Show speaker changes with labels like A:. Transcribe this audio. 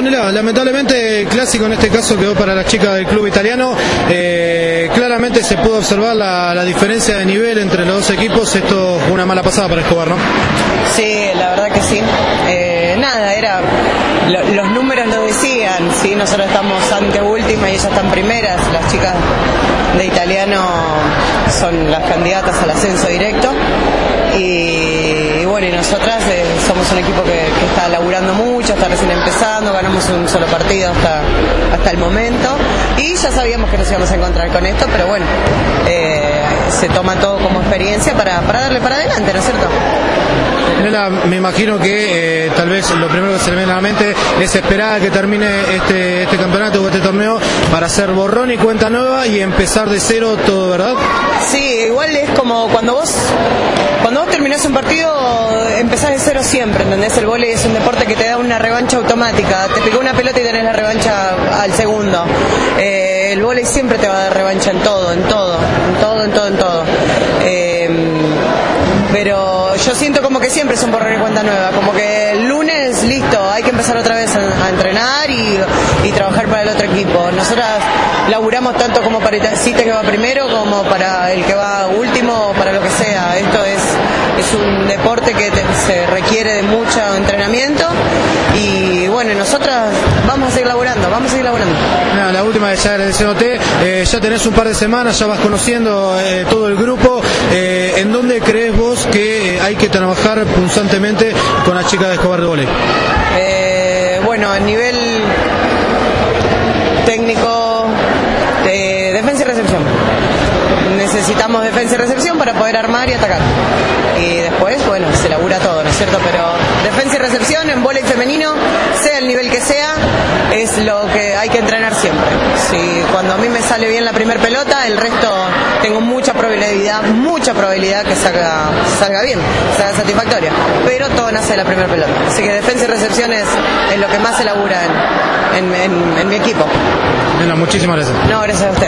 A: Nela, lamentablemente el clásico en este caso quedó para las chicas del club italiano. Claramente se pudo observar la diferencia de nivel entre los dos equipos. Esto fue una mala pasada para Escobar, ¿no?
B: Sí, la verdad que sí. Los números lo decían, ¿sí? Nosotros estamos anteúltima y ellas están primeras. Las chicas de italiano son las candidatas al ascenso directo. Y bueno, y nosotras somos un equipo que está laburando mucho, está recién empezando, ganamos un solo partido hasta el momento y ya sabíamos que nos íbamos a encontrar con esto, pero bueno, se toma todo como experiencia para darle para adelante, ¿no es cierto?
A: Nela, me imagino que tal vez lo primero que se le viene a la mente es esperar a que termine este campeonato o este torneo para hacer borrón y cuenta nueva y empezar de cero todo, ¿verdad?
B: Sí, igual es como cuando vos terminás un partido, empezás de cero siempre, ¿entendés? El vóley es un deporte que te da una revancha automática, te picó una pelota y tenés la revancha al segundo. El vóley siempre te va a dar revancha en todo. Pero yo siento como que siempre es un borrón y cuenta nueva, como que el lunes, listo, hay que empezar otra vez a entrenar y trabajar para el otro equipo. Nosotras laburamos tanto como para el CITE que va primero, como para el que va último, para lo que sea. Esto es un deporte que se requiere de mucho entrenamiento y bueno, nosotras vamos a seguir laburando.
A: Nada, la última de ya agradeciéndote, ya tenés un par de semanas, ya vas conociendo todo el grupo. ¿En dónde crees vos que hay que trabajar punzantemente con las chicas de Escobar de vóley?
B: Bueno, a nivel técnico, defensa y recepción. Necesitamos defensa y recepción para poder armar y atacar. Y después, bueno, se labura todo, ¿no es cierto? Pero defensa y recepción en vóley femenino, sea el nivel que sea, es lo que hay que entrenar siempre. Si cuando a mí me sale bien la primer pelota, el resto tengo mucha probabilidad que salga bien, salga satisfactoria. Pero todo nace de la primera pelota. Así que defensa y recepción es lo que más se labura en mi equipo.
A: Nela, muchísimas gracias.
B: No, gracias a usted.